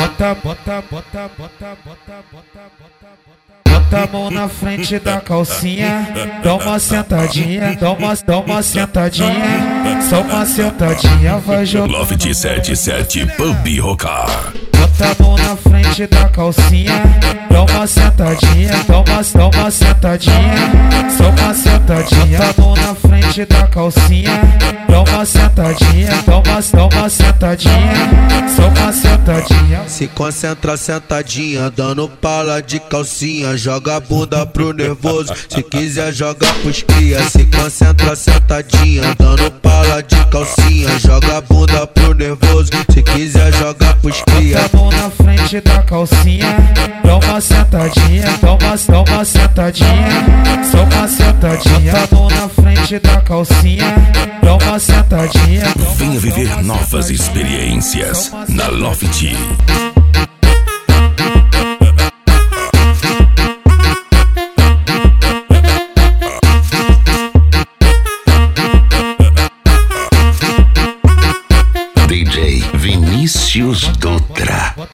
Bota a mão na frente da calcinha, dá uma sentadinha, dá uma sentadinha, só uma sentadinha vai jogar. Loft 77 Pub Rocar. Bota a mão na frente da calcinha, dá uma sentadinha, dá uma sentadinha, só uma sentadinha. Bota a mão na frente da calcinha, dá uma sentadinha, dá uma sentadinha, só uma sentadinha. Se concentra sentadinha, dando pala de calcinha, joga a bunda pro nervoso, se quiser joga pros cria. Se concentra sentadinha, dando pala de calcinha, joga a bunda pro nervoso, se quiser joga pros cria. Bota a mão na frente da calcinha, dá uma sentadinha, dá uma sentadinha, só uma sentadinha. Bota a mão na frente da calcinha, dá uma sentadinha. Venha viver novas experiências na Loft. DJ Vinícius Dutra.